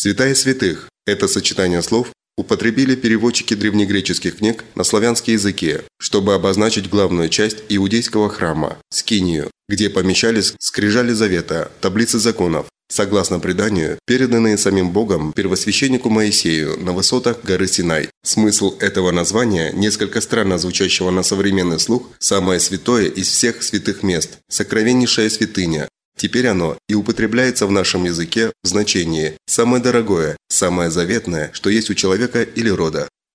Святая святых – это сочетание слов употребили переводчики древнегреческих книг на славянский языке, чтобы обозначить главную часть иудейского храма – скинию, где помещались скрижали завета, таблицы законов, согласно преданию, переданные самим Богом первосвященнику Моисею на высотах горы Синай. Смысл этого названия, несколько странно звучащего на современный слух, самое святое из всех святых мест, сокровеннейшая святыня. Теперь оно и употребляется в нашем языке в значении «самое дорогое», «самое заветное», что есть у человека или рода.